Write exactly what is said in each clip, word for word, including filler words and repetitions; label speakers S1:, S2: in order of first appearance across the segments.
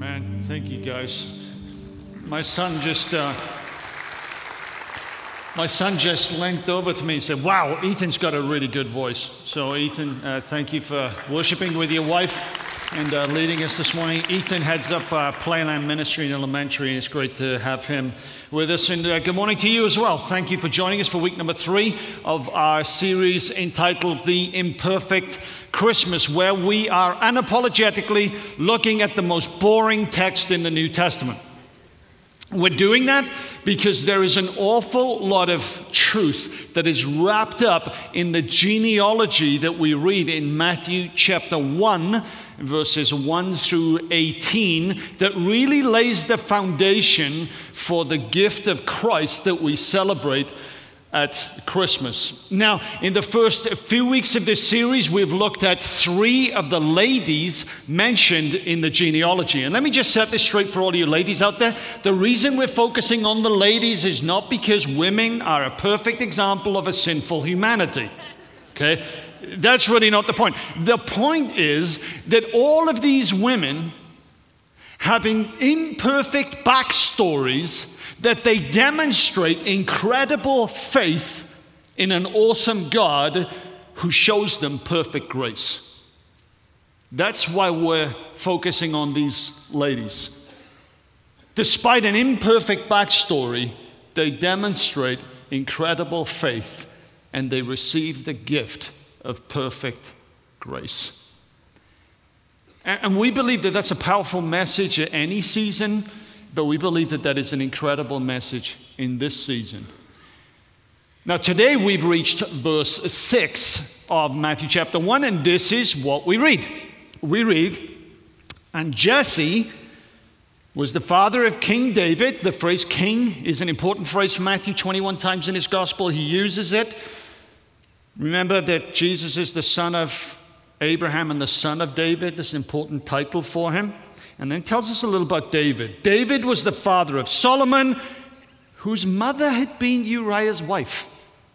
S1: Amen. Thank you, guys. My son just, uh, my son just leant over to me and said, "Wow, Ethan's got a really good voice." So, Ethan, uh, thank you for worshiping with your wife and uh, leading us this morning. Ethan heads up uh, Playland Ministry in Elementary, and it's great to have him with us. And uh, good morning to you as well. Thank you for joining us for week number three of our series entitled The Imperfect Christmas, where we are unapologetically looking at the most boring text in the New Testament. We're doing that because there is an awful lot of truth that is wrapped up in the genealogy that we read in Matthew chapter one, verses one through eighteen, that really lays the foundation for the gift of Christ that we celebrate at Christmas. Now, in the first few weeks of this series, we've looked at three of the ladies mentioned in the genealogy. And let me just set this straight for all you ladies out there. The reason we're focusing on the ladies is not because women are a perfect example of a sinful humanity. Okay? That's really not the point. The point is that all of these women, having imperfect backstories, that they demonstrate incredible faith in an awesome God who shows them perfect grace. That's why we're focusing on these ladies. Despite an imperfect backstory, they demonstrate incredible faith and they receive the gift of perfect grace. And we believe that that's a powerful message at any season, but we believe that that is an incredible message in this season. Now, today we've reached verse six of Matthew chapter one, and this is what we read. We read, "And Jesse was the father of King David." The phrase king is an important phrase for Matthew. twenty-one times in his gospel he uses it. Remember that Jesus is the son of Abraham and the son of David. This is an important title for him. And then tells us a little about David. David was the father of Solomon, whose mother had been Uriah's wife.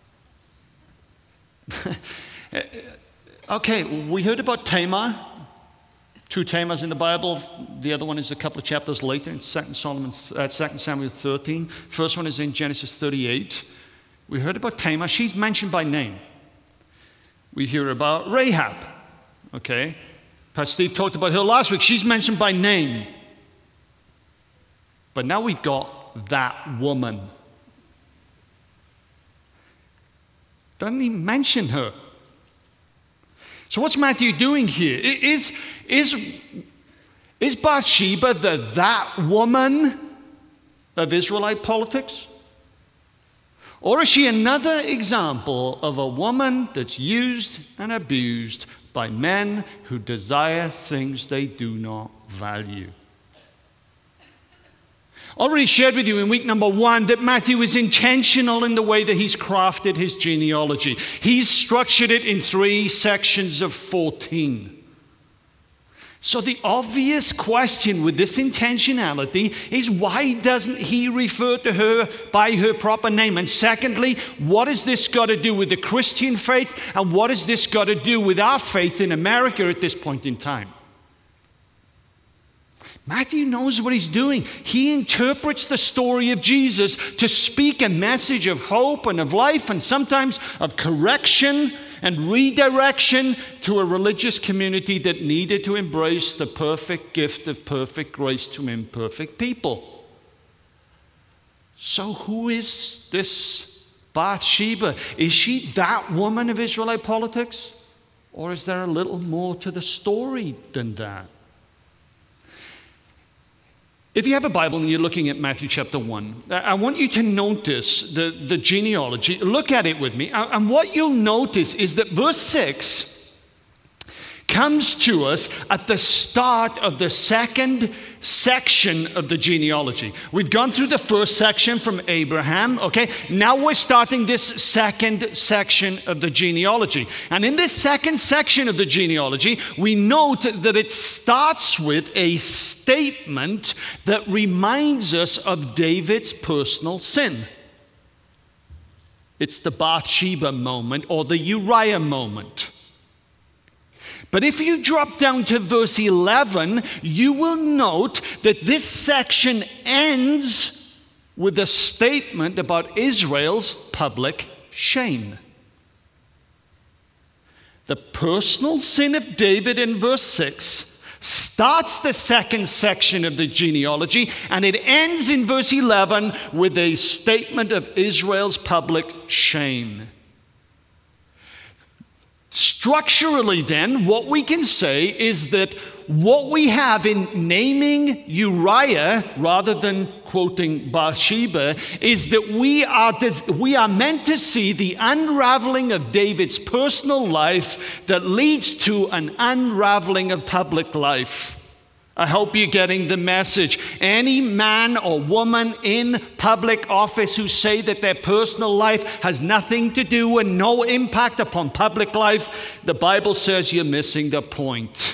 S1: Okay, we heard about Tamar. Two Tamars in the Bible. The other one is a couple of chapters later in Second Solomon, uh, Second Samuel thirteen. First one is in Genesis thirty-eight. We heard about Tamar. She's mentioned by name. We hear about Rahab. Okay. Pastor Steve talked about her last week. She's mentioned by name. But now we've got that woman. Doesn't he mention her? So what's Matthew doing here? Is, is, is Bathsheba the that woman of Israelite politics? Or is she another example of a woman that's used and abused by men who desire things they do not value? Already shared with you in week number one that Matthew is intentional in the way that he's crafted his genealogy. He's structured it in three sections of fourteen. So the obvious question with this intentionality is, why doesn't he refer to her by her proper name? And secondly, what has this got to do with the Christian faith? And what has this got to do with our faith in America at this point in time? Matthew knows what he's doing. He interprets the story of Jesus to speak a message of hope and of life, and sometimes of correction and redirection to a religious community that needed to embrace the perfect gift of perfect grace to imperfect people. So who is this Bathsheba? Is she that woman of Israelite politics? Or is there a little more to the story than that? If you have a Bible and you're looking at Matthew chapter one, I want you to notice the, the genealogy. Look at it with me. And what you'll notice is that verse six comes to us at the start of the second section of the genealogy. We've gone through the first section from Abraham, okay? Now we're starting this second section of the genealogy. And in this second section of the genealogy, we note that it starts with a statement that reminds us of David's personal sin. It's the Bathsheba moment or the Uriah moment. But if you drop down to verse eleven, you will note that this section ends with a statement about Israel's public shame. The personal sin of David in verse six starts the second section of the genealogy, and it ends in verse eleven with a statement of Israel's public shame. Structurally, then, what we can say is that what we have in naming Uriah, rather than quoting Bathsheba, is that we are, we are meant to see the unraveling of David's personal life that leads to an unraveling of public life. I hope you're getting the message. Any man or woman in public office who say that their personal life has nothing to do and no impact upon public life, the Bible says you're missing the point.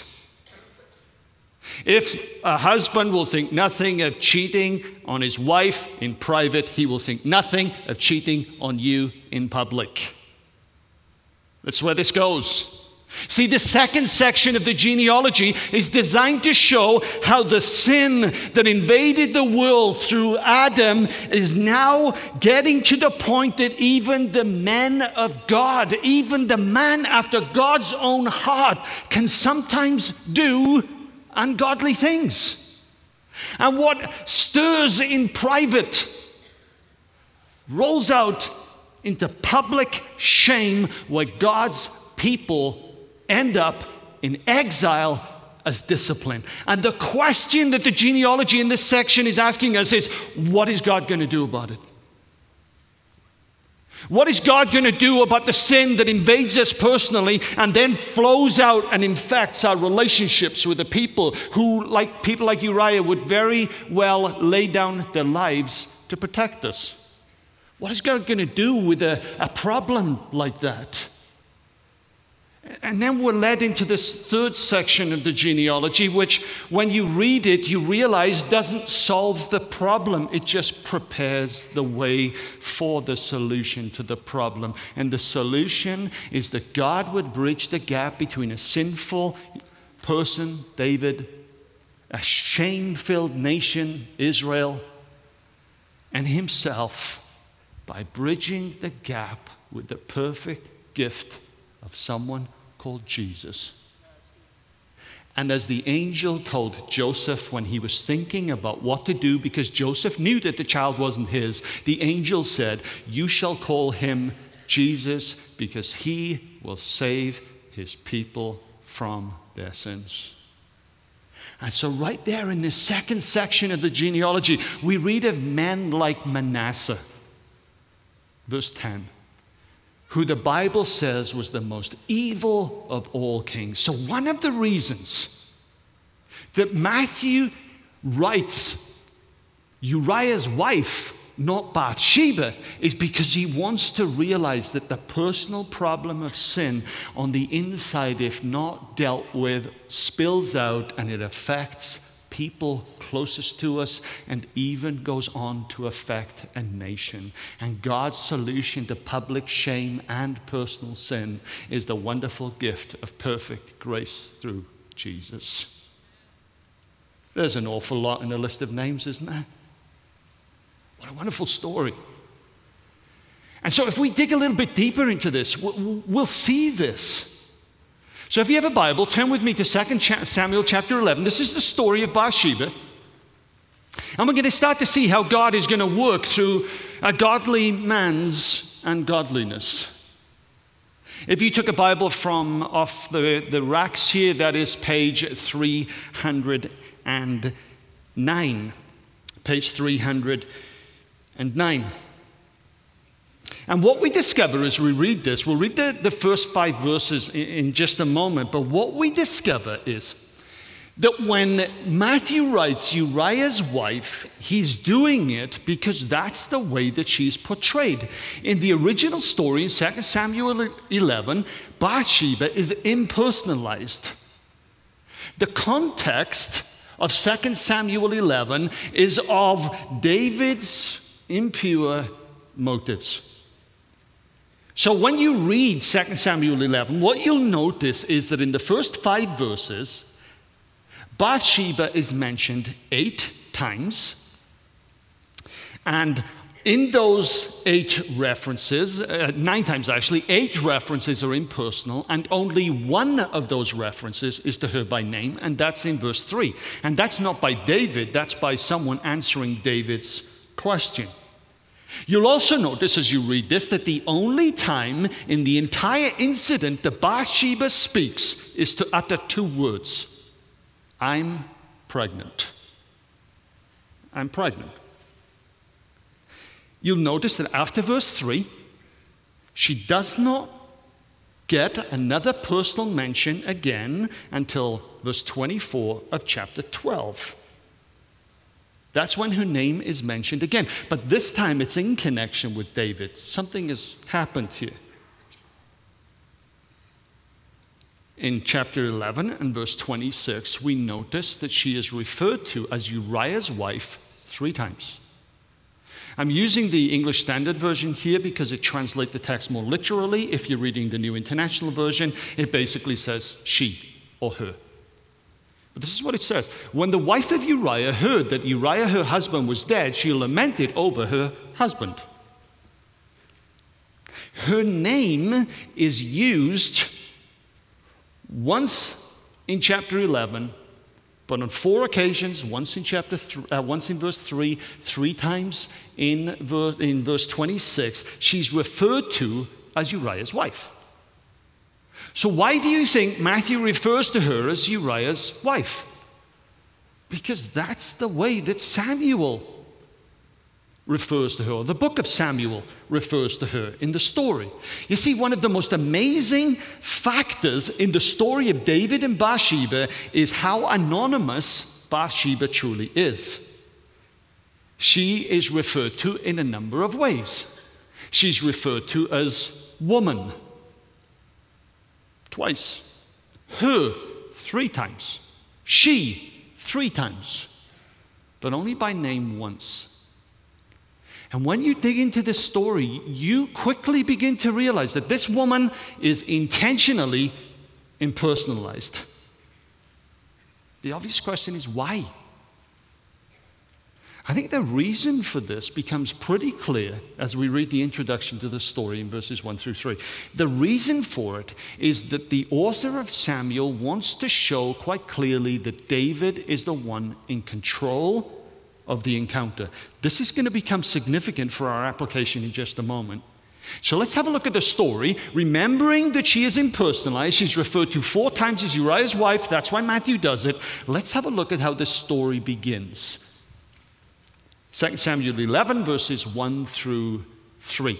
S1: If a husband will think nothing of cheating on his wife in private, he will think nothing of cheating on you in public. That's where this goes. See, the second section of the genealogy is designed to show how the sin that invaded the world through Adam is now getting to the point that even the men of God, even the man after God's own heart, can sometimes do ungodly things. And what stirs in private rolls out into public shame, where God's people end up in exile as discipline. And the question that the genealogy in this section is asking us is, what is God going to do about it? What is God going to do about the sin that invades us personally and then flows out and infects our relationships with the people who, like people like Uriah, would very well lay down their lives to protect us? What is God going to do with a, a problem like that? And then we're led into this third section of the genealogy, which when you read it, you realize doesn't solve the problem. It just prepares the way for the solution to the problem. And the solution is that God would bridge the gap between a sinful person, David, a shame-filled nation, Israel, and himself by bridging the gap with the perfect gift of someone called Jesus. And as the angel told Joseph when he was thinking about what to do, because Joseph knew that the child wasn't his, the angel said, "You shall call him Jesus, because he will save his people from their sins." And so right there in this second section of the genealogy, we read of men like Manasseh, verse ten, who the Bible says was the most evil of all kings. So one of the reasons that Matthew writes Uriah's wife, not Bathsheba, is because he wants to realize that the personal problem of sin on the inside, if not dealt with, spills out and it affects people closest to us, and even goes on to affect a nation. And God's solution to public shame and personal sin is the wonderful gift of perfect grace through Jesus. There's an awful lot in the list of names, isn't there? What a wonderful story. And so if we dig a little bit deeper into this, we'll see this. So if you have a Bible, turn with me to Second Samuel chapter eleven. This is the story of Bathsheba. And we're going to start to see how God is going to work through a godly man's ungodliness. If you took a Bible from off the, the racks here, that is page three hundred nine. Page three hundred nine. And what we discover as we read this, we'll read the, the first five verses in, in just a moment, but what we discover is that when Matthew writes Uriah's wife, he's doing it because that's the way that she's portrayed. In the original story in Second Samuel eleven, Bathsheba is impersonalized. The context of Second Samuel eleven is of David's impure motives. So when you read Second Samuel eleven, what you'll notice is that in the first five verses, Bathsheba is mentioned eight times. And in those eight references, uh, nine times actually, eight references are impersonal, and only one of those references is to her by name, and that's in verse three. And that's not by David, that's by someone answering David's question. You'll also notice as you read this that the only time in the entire incident that Bathsheba speaks is to utter two words. I'm pregnant. I'm pregnant. You'll notice that after verse three, she does not get another personal mention again until verse twenty-four of chapter twelve. That's when her name is mentioned again. But this time it's in connection with David. Something has happened here. In chapter eleven and verse twenty-six, we notice that she is referred to as Uriah's wife three times. I'm using the English Standard Version here because it translates the text more literally. If you're reading the New International Version, it basically says she or her. But this is what it says. When the wife of Uriah heard that Uriah, her husband, was dead, she lamented over her husband. Her name is used once in chapter eleven, but on four occasions, once in chapter th- uh, once in verse three, three times in verse, in verse twenty-six, she's referred to as Uriah's wife. So why do you think Matthew refers to her as Uriah's wife? Because that's the way that Samuel refers to her, or the book of Samuel refers to her in the story. You see, one of the most amazing factors in the story of David and Bathsheba is how anonymous Bathsheba truly is. She is referred to in a number of ways. She's referred to as woman twice, her three times, she three times, but only by name once. And when you dig into this story, you quickly begin to realize that this woman is intentionally impersonalized. The obvious question is why? I think the reason for this becomes pretty clear as we read the introduction to the story in verses one through three. The reason for it is that the author of Samuel wants to show quite clearly that David is the one in control of the encounter. This is going to become significant for our application in just a moment. So let's have a look at the story, remembering that she is impersonalized. She's referred to four times as Uriah's wife. That's why Matthew does it. Let's have a look at how this story begins. Second Samuel eleven, verses one through three.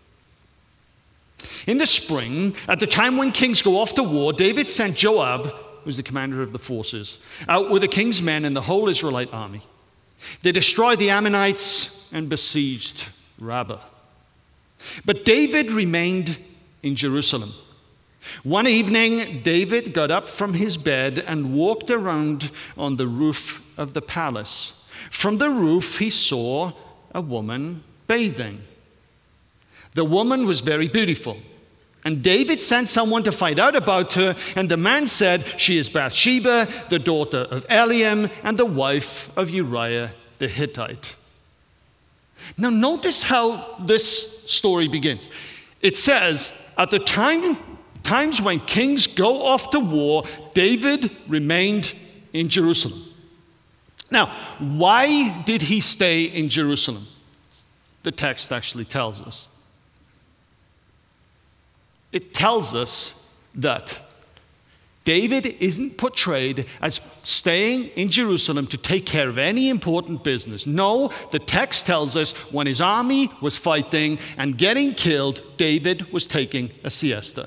S1: In the spring, at the time when kings go off to war, David sent Joab, who's the commander of the forces, out with the king's men and the whole Israelite army. They destroyed the Ammonites and besieged Rabbah. But David remained in Jerusalem. One evening, David got up from his bed and walked around on the roof of the palace. From the roof, he saw a woman bathing. The woman was very beautiful, and David sent someone to find out about her, and the man said, "She is Bathsheba, the daughter of Eliam, and the wife of Uriah the Hittite." Now notice how this story begins. It says, at the time, times when kings go off to war, David remained in Jerusalem. Now, why did he stay in Jerusalem? The text actually tells us. It tells us that David isn't portrayed as staying in Jerusalem to take care of any important business. No, the text tells us when his army was fighting and getting killed, David was taking a siesta.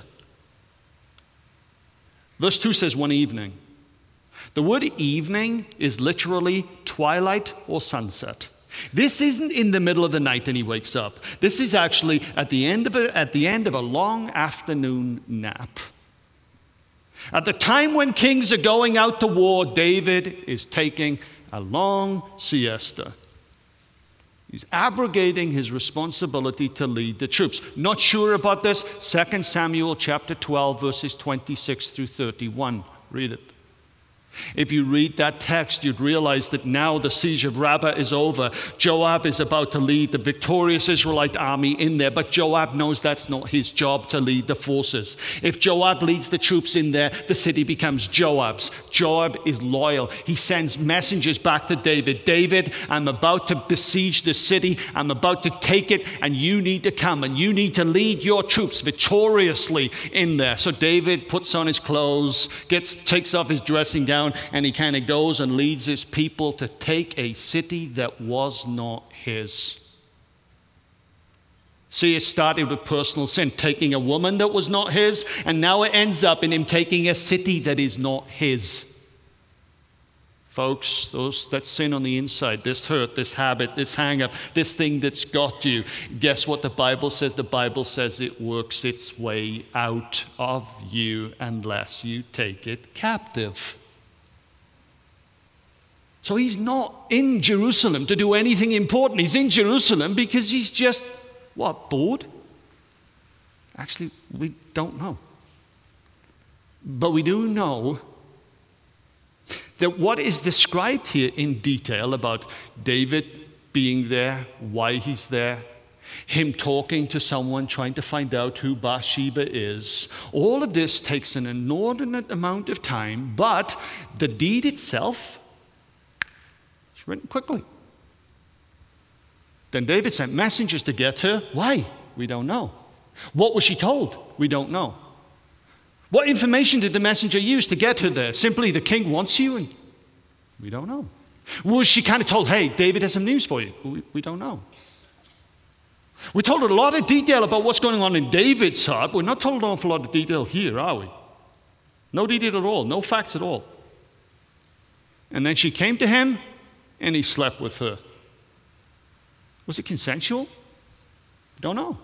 S1: Verse two says one evening. The word evening is literally twilight or sunset. This isn't in the middle of the night and he wakes up. This is actually at the end of a, at the end of a long afternoon nap. At the time when kings are going out to war, David is taking a long siesta. He's abrogating his responsibility to lead the troops. Not sure about this? Second Samuel chapter twelve, verses twenty-six through thirty-one. Read it. If you read that text, you'd realize that now the siege of Rabbah is over. Joab is about to lead the victorious Israelite army in there, but Joab knows that's not his job to lead the forces. If Joab leads the troops in there, the city becomes Joab's. Joab is loyal. He sends messengers back to David. David, I'm about to besiege the city. I'm about to take it, and you need to come, and you need to lead your troops victoriously in there. So David puts on his clothes, gets takes off his dressing gown, and he kind of goes and leads his people to take a city that was not his. See, it started with personal sin, taking a woman that was not his, and now it ends up in him taking a city that is not his. Folks, those that sin on the inside, this hurt, this habit, this hang-up, this thing that's got you, guess what the Bible says? The Bible says it works its way out of you unless you take it captive. So he's not in Jerusalem to do anything important. He's in Jerusalem because he's just, what, bored? Actually, we don't know. But we do know that what is described here in detail about David being there, why he's there, him talking to someone, trying to find out who Bathsheba is, all of this takes an inordinate amount of time, but the deed itself, written quickly. Then David sent messengers to get her. Why? We don't know. What was she told? We don't know. What information did the messenger use to get her there? Simply, the king wants you, and we don't know. Was she kind of told, hey, David has some news for you? We, we don't know. We're told a lot of detail about what's going on in David's heart. We're not told an awful lot of detail here, are we? No detail at all. No facts at all. And then she came to him, and he slept with her. Was it consensual? We don't know.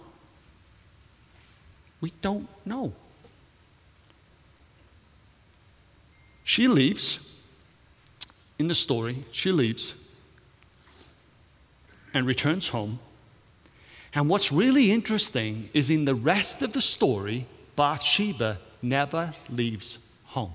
S1: We don't know. She leaves. In the story, she leaves and returns home. And what's really interesting is in the rest of the story, Bathsheba never leaves home.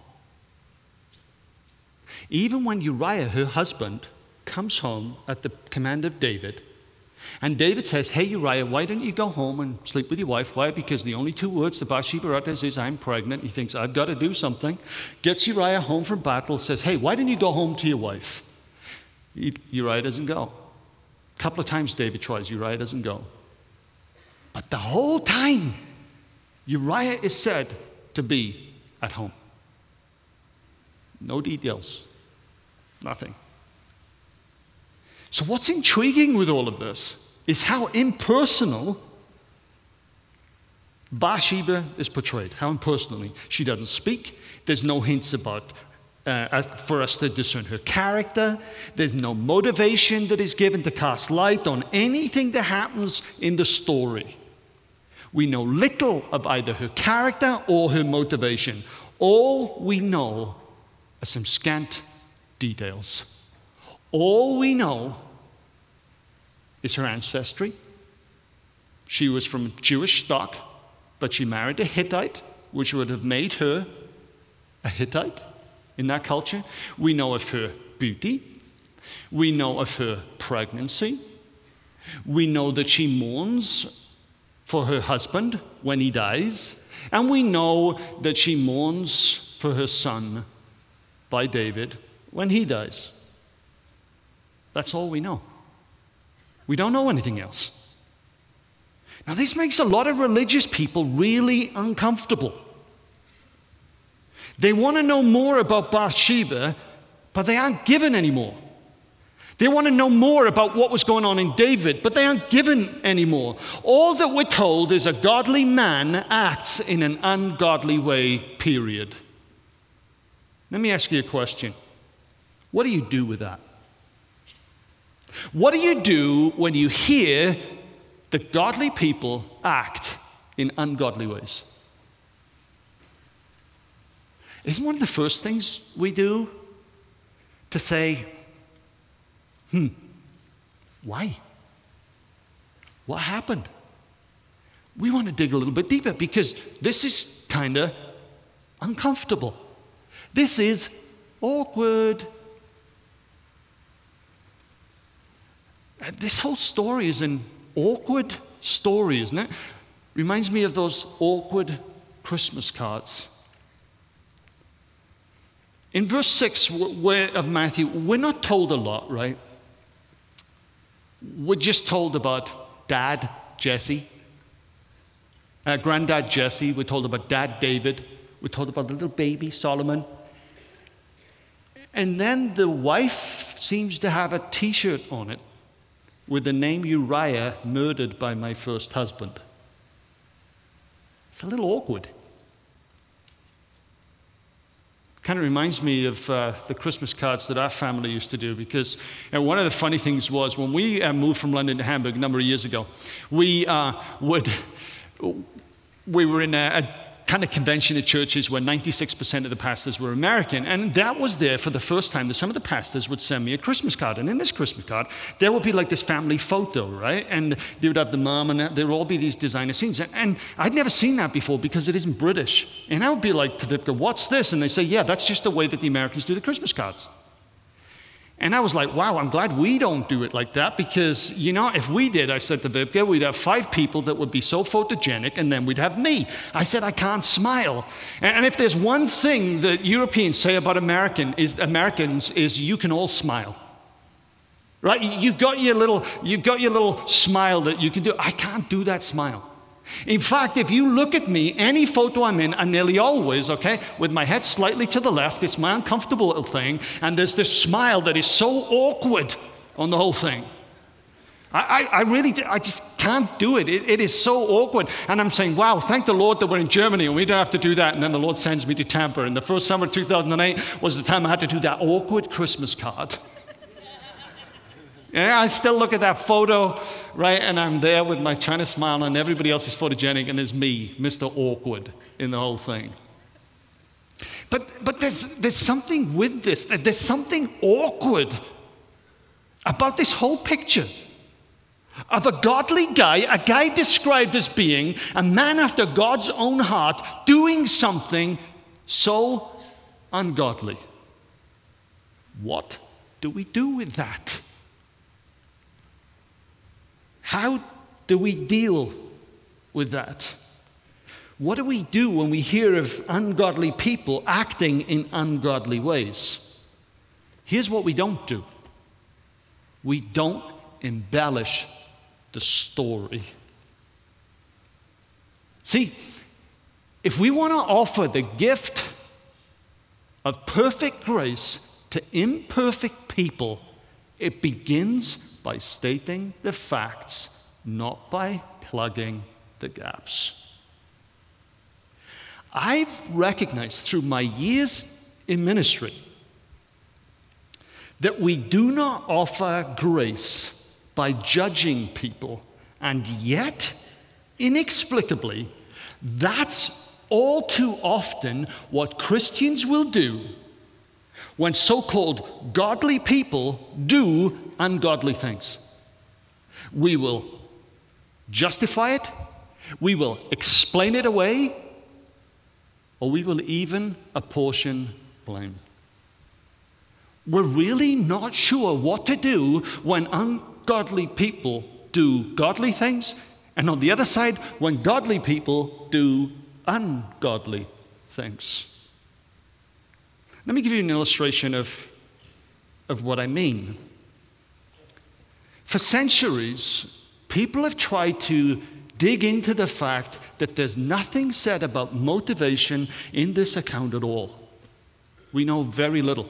S1: Even when Uriah, her husband, comes home at the command of David, and David says, hey Uriah, why don't you go home and sleep with your wife? Why? Because the only two words that Bathsheba utters is, I'm pregnant. He thinks, I've got to do something. Gets Uriah home from battle, says, hey, why don't you go home to your wife? Uriah doesn't go. A couple of times David tries, Uriah doesn't go. But the whole time, Uriah is said to be at home. No details. Nothing. So what's intriguing with all of this is how impersonal Bathsheba is portrayed, how impersonally. She doesn't speak. There's no hints about, uh, for us to discern her character. There's no motivation that is given to cast light on anything that happens in the story. We know little of either her character or her motivation. All we know are some scant details. All we know is her ancestry. She was from Jewish stock, but she married a Hittite, which would have made her a Hittite in that culture. We know of her beauty. We know of her pregnancy. We know that she mourns for her husband when he dies. And we know that she mourns for her son by David when he dies. That's all we know. We don't know anything else. Now, this makes a lot of religious people really uncomfortable. They want to know more about Bathsheba, but they aren't given any more. They want to know more about what was going on in David, but they aren't given any more. All that we're told is a godly man acts in an ungodly way, period. Let me ask you a question. What do you do with that? What do you do when you hear that godly people act in ungodly ways? Isn't one of the first things we do to say, hmm, why? What happened? We want to dig a little bit deeper because this is kind of uncomfortable. This is awkward. This whole story is an awkward story, isn't it? Reminds me of those awkward Christmas cards. In verse six of Matthew, we're not told a lot, right? We're just told about Dad, Jesse, uh, Granddad Jesse. We're told about Dad David. We're told about the little baby Solomon. And then the wife seems to have a T-shirt on it with the name Uriah, murdered by my first husband. It's a little awkward. Kind of reminds me of uh, the Christmas cards that our family used to do, because you know, one of the funny things was when we uh, moved from London to Hamburg a number of years ago, we uh, would we were in a, a kind of convention at churches where ninety-six percent of the pastors were American, and that was there for the first time that some of the pastors would send me a Christmas card. And in this Christmas card, there would be like this family photo, right? And they would have the mom, and there would all be these designer scenes. And I'd never seen that before because it isn't British. And I would be like to Vipka, what's this? And they say, yeah, that's just the way that the Americans do the Christmas cards. And I was like, wow, I'm glad we don't do it like that, because, you know, if we did, I said to Vipka, we'd have five people that would be so photogenic, and then we'd have me. I said, I can't smile. And if there's one thing that Europeans say about American is, Americans is you can all smile. Right? You've got your little, you've got your little smile that you can do. I can't do that smile. In fact, if you look at me, any photo I'm in, I'm nearly always, okay, with my head slightly to the left. It's my uncomfortable little thing. And there's this smile that is so awkward on the whole thing. I, I, I really, I just can't do it. it. It is so awkward. And I'm saying, wow, thank the Lord that we're in Germany and we don't have to do that. And then the Lord sends me to Tampa. And the first summer of two thousand eight was the time I had to do that awkward Christmas card. Yeah, I still look at that photo, right, and I'm there with my China smile, and everybody else is photogenic, and there's me, Mister Awkward, in the whole thing. But but there's there's something with this. There's something awkward about this whole picture of a godly guy, a guy described as being a man after God's own heart, doing something so ungodly. What do we do with that? How do we deal with that? What do we do when we hear of ungodly people acting in ungodly ways? Here's what we don't do. We don't embellish the story. See, if we want to offer the gift of perfect grace to imperfect people, it begins by stating the facts, not by plugging the gaps. I've recognized through my years in ministry that we do not offer grace by judging people, and yet, inexplicably, that's all too often what Christians will do when so-called godly people do ungodly things. We will justify it, we will explain it away, or we will even apportion blame. We're really not sure what to do when ungodly people do godly things, and on the other side, when godly people do ungodly things. Let me give you an illustration of, of what I mean. For centuries, people have tried to dig into the fact that there's nothing said about motivation in this account at all. We know very little.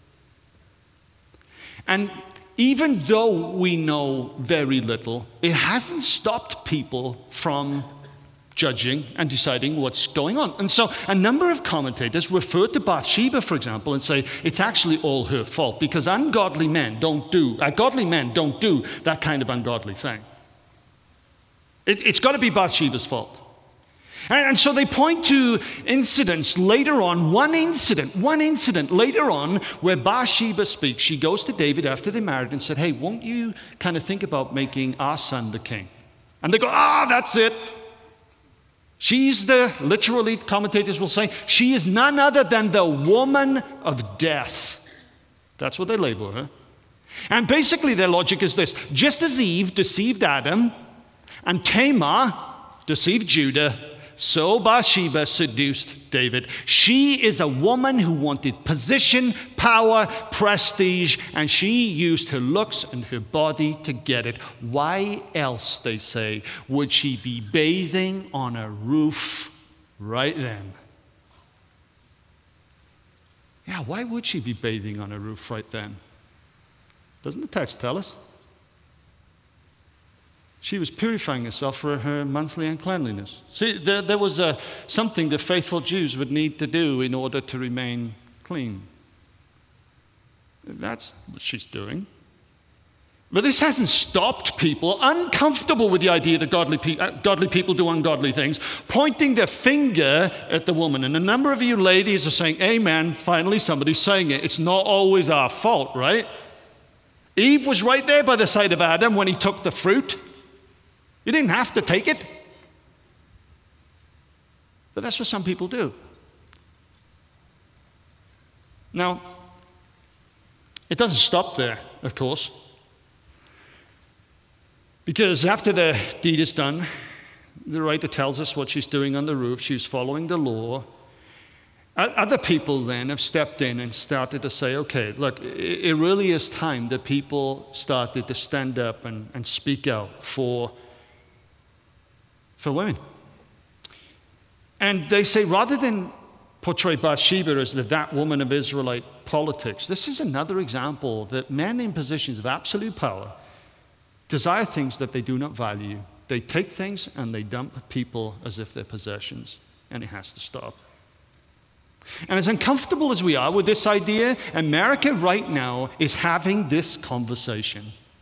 S1: And even though we know very little, it hasn't stopped people from judging and deciding what's going on. And so a number of commentators refer to Bathsheba, for example, and say it's actually all her fault because ungodly men don't do, uh, godly men don't do that kind of ungodly thing. It, it's got to be Bathsheba's fault. And, and so they point to incidents later on, one incident, one incident later on where Bathsheba speaks. She goes to David after they married and said, hey, won't you kind of think about making our son the king? And they go, ah, that's it. She's the, literally, commentators will say, she is none other than the woman of death. That's what they label her. And basically their logic is this: just as Eve deceived Adam and Tamar deceived Judah, so Bathsheba seduced David. She is a woman who wanted position, power, prestige, and she used her looks and her body to get it. Why else, they say, would she be bathing on a roof right then? Yeah, why would she be bathing on a roof right then? Doesn't the text tell us? She was purifying herself for her monthly uncleanliness. See, there, there was a, something the faithful Jews would need to do in order to remain clean. That's what she's doing. But this hasn't stopped people uncomfortable with the idea that godly, pe- uh, godly people do ungodly things, pointing their finger at the woman. And a number of you ladies are saying, amen, finally somebody's saying it. It's not always our fault, right? Eve was right there by the side of Adam when he took the fruit. You didn't have to take it. But that's what some people do. Now, it doesn't stop there, of course. Because after the deed is done, the writer tells us what she's doing on the roof. She's following the law. Other people then have stepped in and started to say, okay, look, it really is time that people started to stand up and, and speak out for, for women. And they say, rather than portray Bathsheba as the that woman of Israelite politics, this is another example that men in positions of absolute power desire things that they do not value. They take things and they dump people as if they're possessions, and it has to stop. And as uncomfortable as we are with this idea, America right now is having this conversation.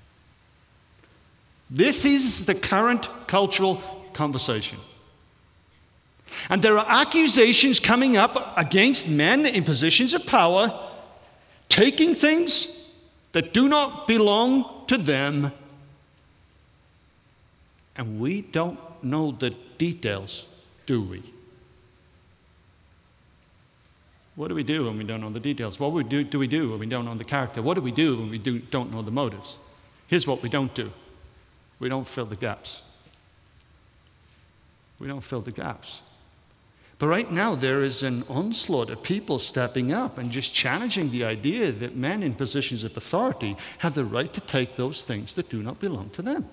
S1: This is the current cultural conversation. And there are accusations coming up against men in positions of power, taking things that do not belong to them. And we don't know the details, do we? What do we do when we don't know the details? What do, do we do when we don't know the character? What do we do when we do, don't know the motives? Here's what we don't do. We don't fill the gaps. We don't fill the gaps. But right now there is an onslaught of people stepping up and just challenging the idea that men in positions of authority have the right to take those things that do not belong to them.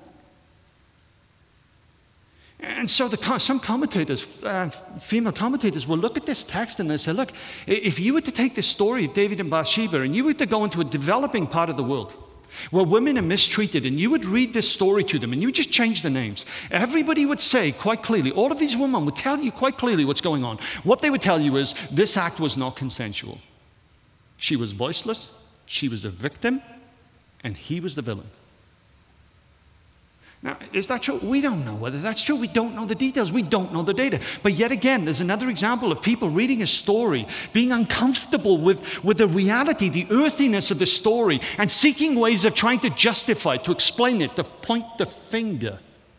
S1: And so the, some commentators, uh, female commentators, will look at this text and they say, look, if you were to take this story of David and Bathsheba and you were to go into a developing part of the world where women are mistreated and you would read this story to them and you would just change the names, everybody would say quite clearly, all of these women would tell you quite clearly what's going on. What they would tell you is this act was not consensual. She was voiceless, she was a victim, and he was the villain. Now, is that true? We don't know whether that's true. We don't know the details. We don't know the data. But yet again, there's another example of people reading a story, being uncomfortable with, with the reality, the earthiness of the story, and seeking ways of trying to justify, to explain it, to point the finger.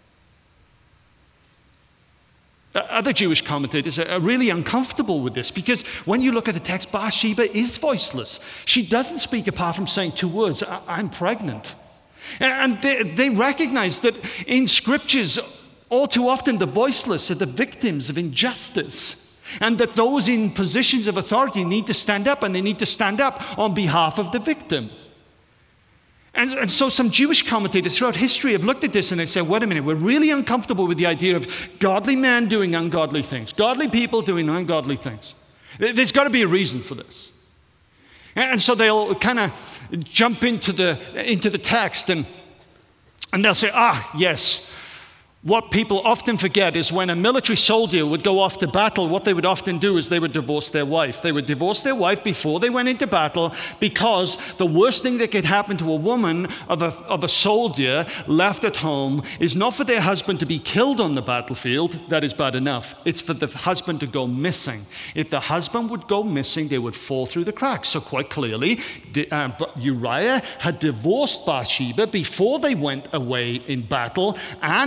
S1: Other Jewish commentators are really uncomfortable with this because when you look at the text, Bathsheba is voiceless. She doesn't speak apart from saying two words, I'm pregnant. And they, they recognize that in scriptures, all too often the voiceless are the victims of injustice, and that those in positions of authority need to stand up, and they need to stand up on behalf of the victim. And, and so some Jewish commentators throughout history have looked at this and they say, wait a minute, we're really uncomfortable with the idea of godly men doing ungodly things, godly people doing ungodly things. There's got to be a reason for this. And so they'll kind of jump into the into the text and and they'll say, ah, yes. What people often forget is when a military soldier would go off to battle, what they would often do is they would divorce their wife. They would divorce their wife before they went into battle because the worst thing that could happen to a woman of a, of a soldier left at home is not for their husband to be killed on the battlefield. That is bad enough. It's for the husband to go missing. If the husband would go missing, they would fall through the cracks. So quite clearly, uh, Uriah had divorced Bathsheba before they went away in battle, and as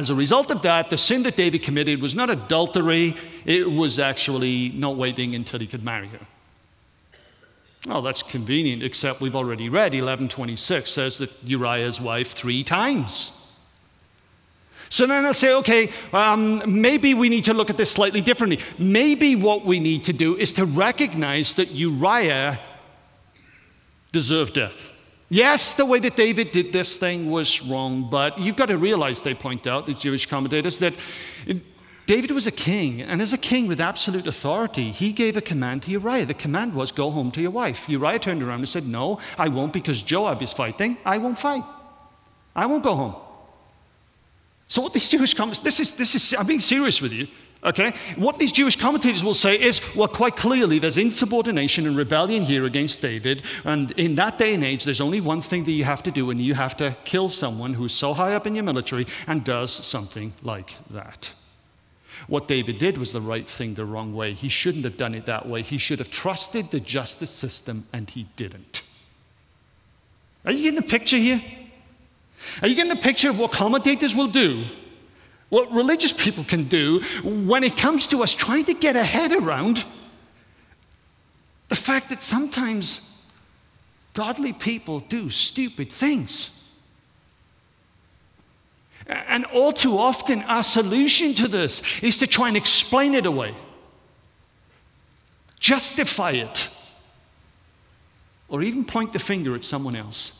S1: as a result of that, the sin that David committed was not adultery, it was actually not waiting until he could marry her. Oh, that's convenient, except we've already read eleven twenty-six says that Uriah's wife three times. So then I say, okay, um, maybe we need to look at this slightly differently. Maybe what we need to do is to recognize that Uriah deserved death. Yes, the way that David did this thing was wrong, but you've got to realize, they point out, the Jewish commentators, that David was a king, and as a king with absolute authority, he gave a command to Uriah. The command was, go home to your wife. Uriah turned around and said, no, I won't, because Joab is fighting. I won't fight. I won't go home. So what these Jewish commentators, this is, this is, I'm being serious with you, okay? What these Jewish commentators will say is, well, quite clearly, there's insubordination and rebellion here against David, and in that day and age, there's only one thing that you have to do, and you have to kill someone who's so high up in your military and does something like that. What David did was the right thing the wrong way. He shouldn't have done it that way. He should have trusted the justice system, and he didn't. Are you getting the picture here? Are you getting the picture of what commentators will do? What religious people can do when it comes to us trying to get a head around the fact that sometimes godly people do stupid things. And all too often, our solution to this is to try and explain it away, justify it, or even point the finger at someone else.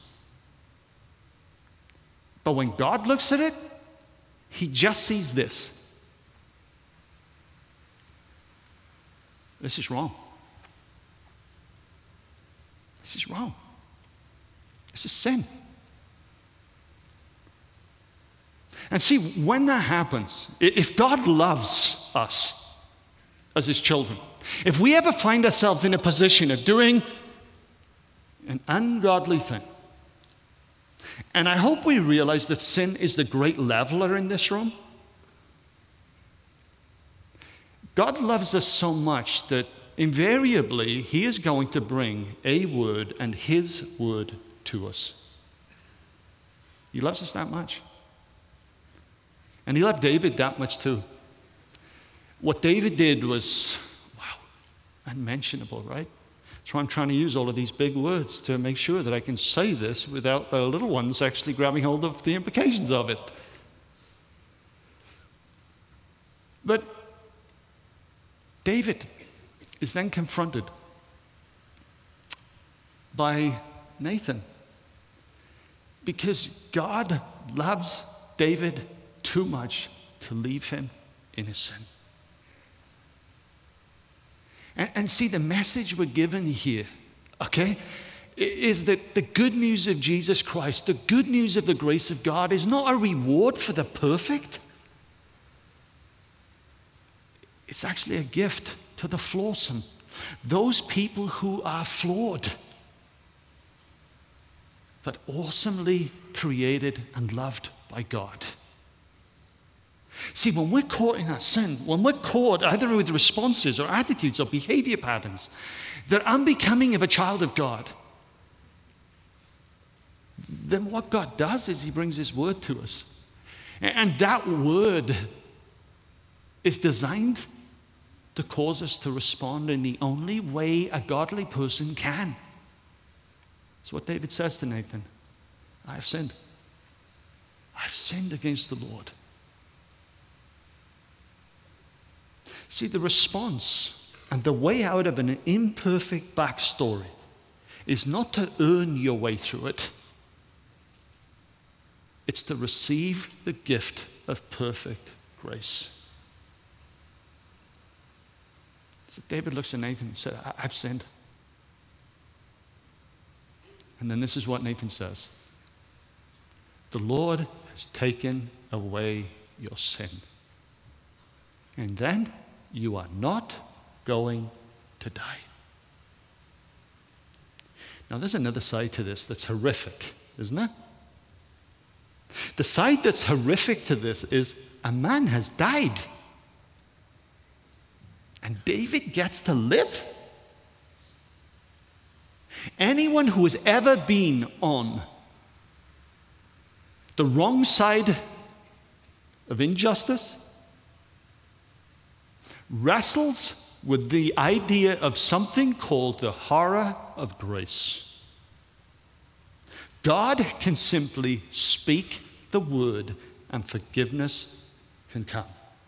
S1: But when God looks at it, he just sees this. This is wrong. This is wrong. This is sin. And see, when that happens, if God loves us as his children, if we ever find ourselves in a position of doing an ungodly thing, and I hope we realize that sin is the great leveler in this room. God loves us so much that invariably he is going to bring a word and his word to us. He loves us that much. And he loved David that much too. What David did was, wow, unmentionable, right? So I'm trying to use all of these big words to make sure that I can say this without the little ones actually grabbing hold of the implications of it. But David is then confronted by Nathan because God loves David too much to leave him in his sin. And, and see, the message we're given here, okay, is that the good news of Jesus Christ, the good news of the grace of God is not a reward for the perfect. It's actually a gift to the flawsome, those people who are flawed, but awesomely created and loved by God. See, when we're caught in our sin, when we're caught either with responses or attitudes or behavior patterns that are unbecoming of a child of God, then what God does is he brings his word to us. And that word is designed to cause us to respond in the only way a godly person can. That's what David says to Nathan. I have sinned. I've sinned against the Lord. See, the response and the way out of an imperfect backstory is not to earn your way through it. It's to receive the gift of perfect grace. So David looks at Nathan and said, I've sinned. And then this is what Nathan says. The Lord has taken away your sin. And then you are not going to die. Now, there's another side to this that's horrific, isn't it? The side that's horrific to this is a man has died. And David gets to live. Anyone who has ever been on the wrong side of injustice, wrestles with the idea of something called the horror of grace. God can simply speak the word and forgiveness can come.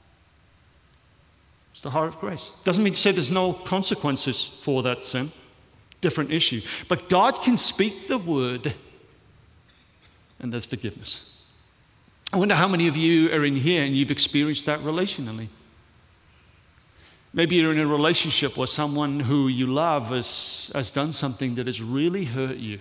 S1: It's the horror of grace. Doesn't mean to say there's no consequences for that sin. Different issue. But God can speak the word and there's forgiveness. I wonder how many of you are in here and you've experienced that relationally. Maybe you're in a relationship where someone who you love has, has done something that has really hurt you.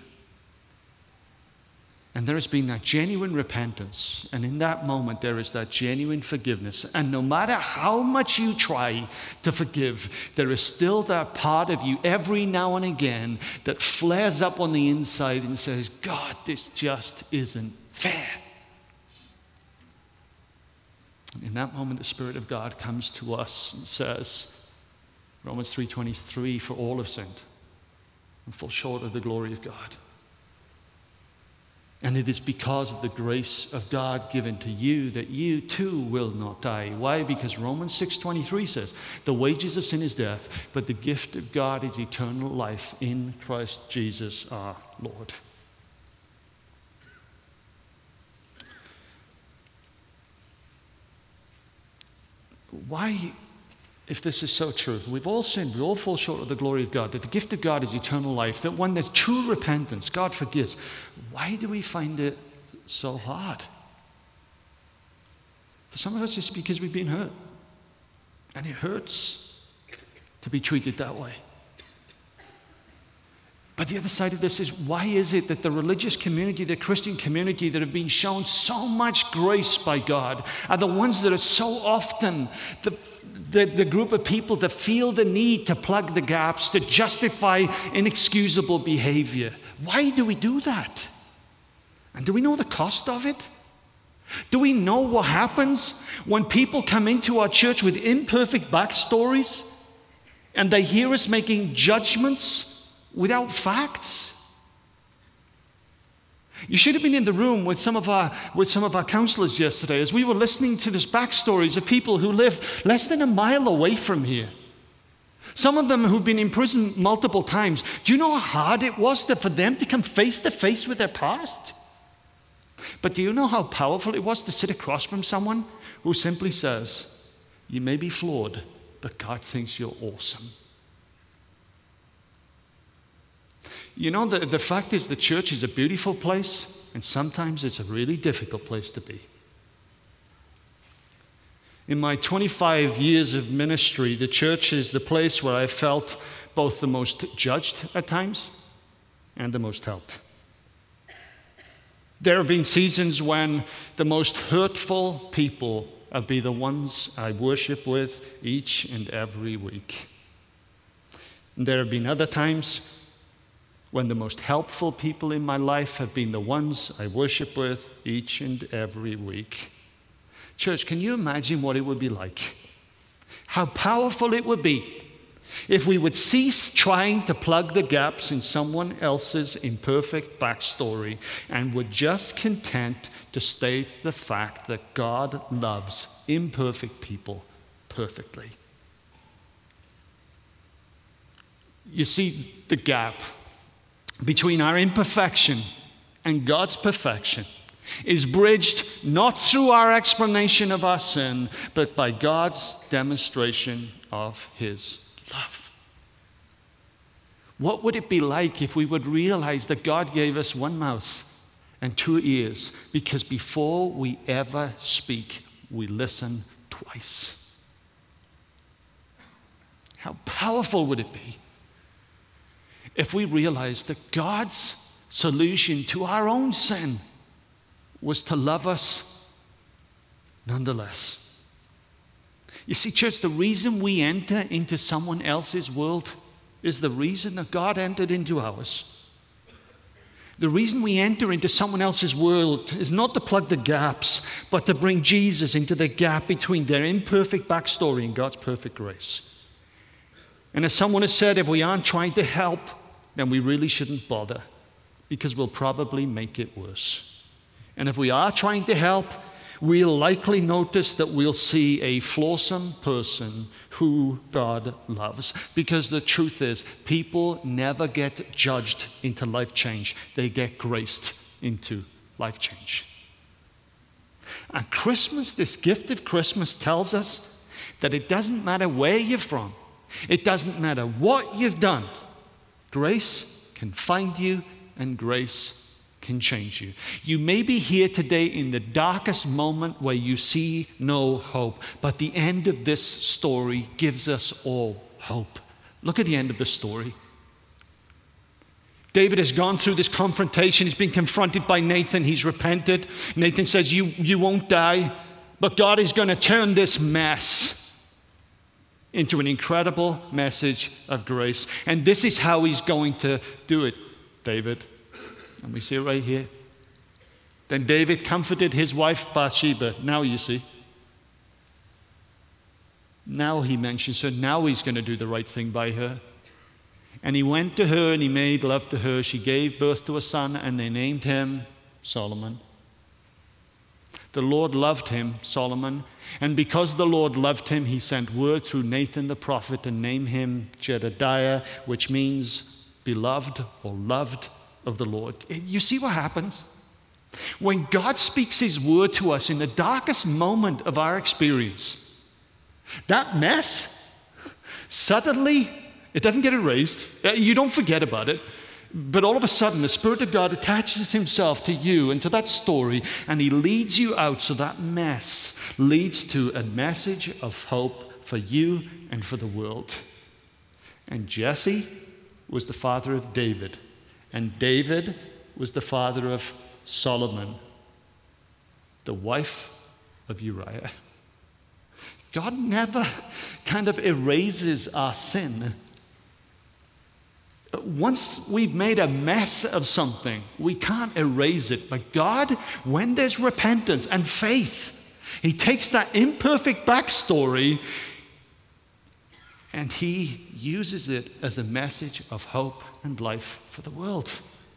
S1: And there has been that genuine repentance. And in that moment, there is that genuine forgiveness. And no matter how much you try to forgive, there is still that part of you every now and again that flares up on the inside and says, God, this just isn't fair. In that moment, the Spirit of God comes to us and says, Romans three twenty-three, for all have sinned and fall short of the glory of God. And it is because of the grace of God given to you that you too will not die. Why? Because Romans six twenty-three says, the wages of sin is death, but the gift of God is eternal life in Christ Jesus our Lord. Why, if this is so true, we've all sinned, we all fall short of the glory of God, that the gift of God is eternal life, that when there's true repentance, God forgives, why do we find it so hard? For some of us, it's because we've been hurt. And it hurts to be treated that way. But the other side of this is, why is it that the religious community, the Christian community that have been shown so much grace by God are the ones that are so often the, the, the group of people that feel the need to plug the gaps, to justify inexcusable behavior? Why do we do that? And do we know the cost of it? Do we know what happens when people come into our church with imperfect backstories and they hear us making judgments without facts? You should have been in the room with some of our with some of our counselors yesterday as we were listening to this backstories of people who live less than a mile away from here. Some of them who've been in prison multiple times. Do you know how hard it was to, for them to come face to face with their past? But do you know how powerful it was to sit across from someone who simply says, you may be flawed, but God thinks you're awesome. You know, the, the fact is the church is a beautiful place, and sometimes it's a really difficult place to be. In my twenty-five years of ministry, the church is the place where I felt both the most judged at times and the most helped. There have been seasons when the most hurtful people have been the ones I worship with each and every week. And there have been other times when the most helpful people in my life have been the ones I worship with each and every week. Church, can you imagine what it would be like? How powerful it would be if we would cease trying to plug the gaps in someone else's imperfect backstory and were just content to state the fact that God loves imperfect people perfectly. You see, the gap between our imperfection and God's perfection is bridged not through our explanation of our sin, but by God's demonstration of his love. What would it be like if we would realize that God gave us one mouth and two ears, because before we ever speak, we listen twice? How powerful would it be if we realized that God's solution to our own sin was to love us nonetheless? You see, church, the reason we enter into someone else's world is the reason that God entered into ours. The reason we enter into someone else's world is not to plug the gaps, but to bring Jesus into the gap between their imperfect backstory and God's perfect grace. And as someone has said, if we aren't trying to help, then we really shouldn't bother, because we'll probably make it worse. And if we are trying to help, we'll likely notice that we'll see a flawsome person who God loves. Because the truth is, people never get judged into life change. They get graced into life change. And Christmas, this gift of Christmas, tells us that it doesn't matter where you're from. It doesn't matter what you've done. Grace can find you, and grace can change you. You may be here today in the darkest moment where you see no hope, but the end of this story gives us all hope. Look at the end of the story. David has gone through this confrontation. He's been confronted by Nathan. He's repented. Nathan says, you, you won't die, but God is going to turn this mess into an incredible message of grace. And this is how he's going to do it, David. And we see it right here. Then David comforted his wife Bathsheba. Now you see. Now he mentions her. Now he's going to do the right thing by her. And he went to her and he made love to her. She gave birth to a son and they named him Solomon. The Lord loved him, Solomon. And because the Lord loved him, he sent word through Nathan the prophet and named him Jedediah, which means beloved or loved of the Lord. You see what happens? When God speaks his word to us in the darkest moment of our experience, that mess, suddenly, it doesn't get erased. You don't forget about it. But all of a sudden, the Spirit of God attaches himself to you and to that story, and he leads you out so that mess leads to a message of hope for you and for the world. And Jesse was the father of David. And David was the father of Solomon, the wife of Uriah. God never kind of erases our sin. Once we've made a mess of something, we can't erase it. But God, when there's repentance and faith, he takes that imperfect backstory and he uses it as a message of hope and life for the world.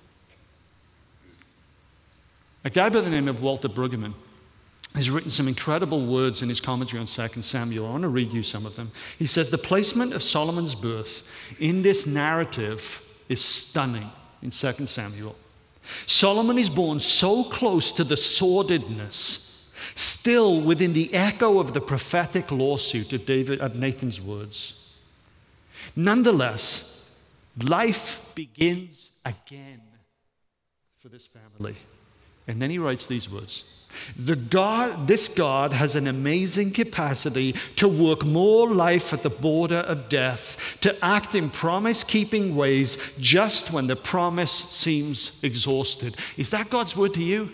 S1: A guy by the name of Walter Brueggemann has written some incredible words in his commentary on Second Samuel. I want to read you some of them. He says, the placement of Solomon's birth in this narrative is stunning in Second Samuel. Solomon is born so close to the sordidness, still within the echo of the prophetic lawsuit of David, of Nathan's words. Nonetheless, life begins again for this family. And then he writes these words. The God, this God has an amazing capacity to work more life at the border of death, to act in promise-keeping ways just when the promise seems exhausted. Is that God's word to you?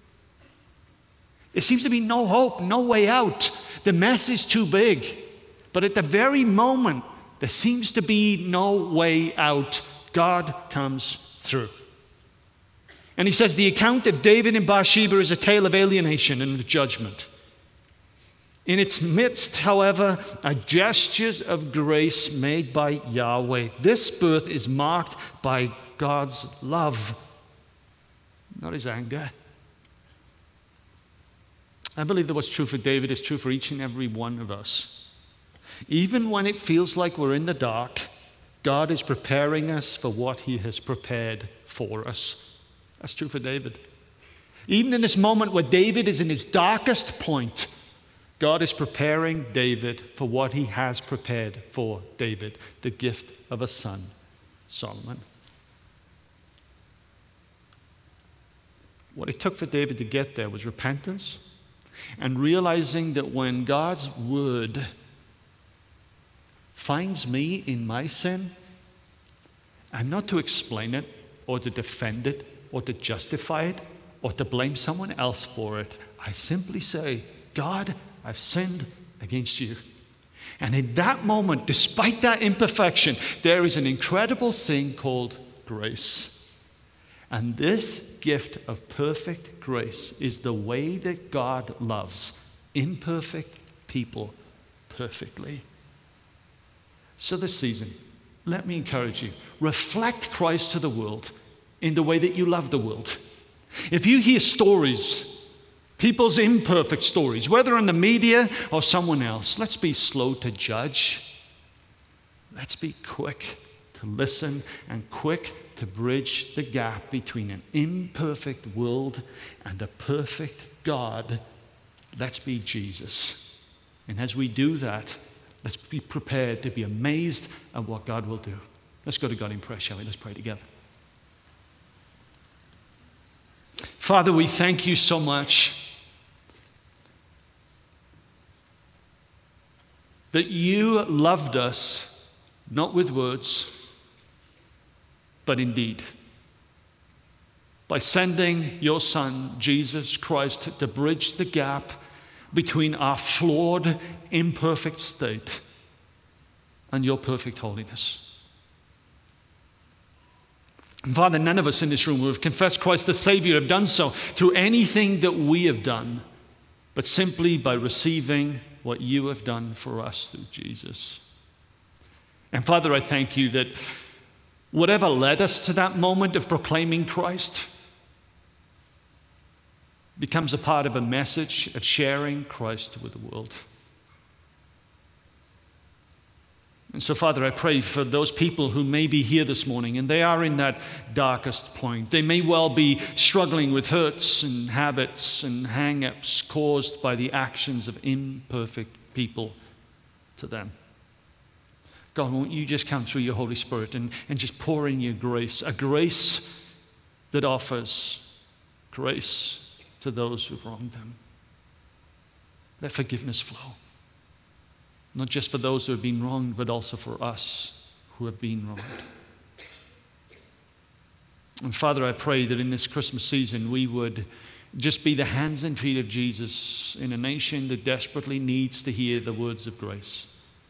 S1: There seems to be no hope, no way out. The mess is too big. But at the very moment there seems to be no way out, God comes through. And he says the account of David and Bathsheba is a tale of alienation and of judgment. In its midst, however, are gestures of grace made by Yahweh. This birth is marked by God's love, not his anger. I believe that what's true for David is true for each and every one of us. Even when it feels like we're in the dark, God is preparing us for what he has prepared for us. That's true for David. Even in this moment where David is in his darkest point, God is preparing David for what he has prepared for David, the gift of a son, Solomon. What it took for David to get there was repentance and realizing that when God's word finds me in my sin, I'm not to explain it or to defend it or to justify it or to blame someone else for it. I simply say, God, I've sinned against you. And in that moment, despite that imperfection, there is an incredible thing called grace. And this gift of perfect grace is the way that God loves imperfect people perfectly. So this season, let me encourage you, reflect Christ to the world in the way that you love the world. If you hear stories people's imperfect stories, whether in the media or someone else. Let's be slow to judge. Let's be quick to listen and quick to bridge the gap between an imperfect world and a perfect God. Let's be Jesus. And as we do that, let's be prepared to be amazed at what God will do. Let's go to God in prayer, shall we? Let's pray together. Father, we thank you so much that you loved us, not with words, but in deed, by sending your Son, Jesus Christ, to bridge the gap between our flawed, imperfect state and your perfect holiness. And Father, none of us in this room who have confessed Christ the Savior have done so through anything that we have done, but simply by receiving what you have done for us through Jesus. And Father, I thank you that whatever led us to that moment of proclaiming Christ becomes a part of a message of sharing Christ with the world. And so, Father, I pray for those people who may be here this morning and they are in that darkest point. They may well be struggling with hurts and habits and hang-ups caused by the actions of imperfect people to them. God, won't you just come through your Holy Spirit and, and just pour in your grace, a grace that offers grace to those who've wronged them. Let forgiveness flow. Not just for those who have been wronged, but also for us who have been wronged. And Father, I pray that in this Christmas season we would just be the hands and feet of Jesus in a nation that desperately needs to hear the words of grace.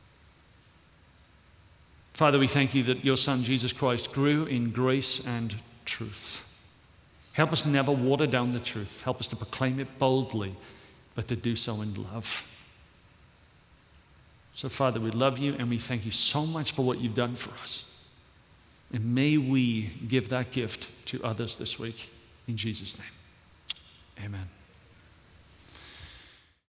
S1: Father, we thank you that your Son, Jesus Christ, grew in grace and truth. Help us never water down the truth. Help us to proclaim it boldly, but to do so in love. So, Father, we love you and we thank you so much for what you've done for us. And may we give that gift to others this week. In Jesus' name, amen.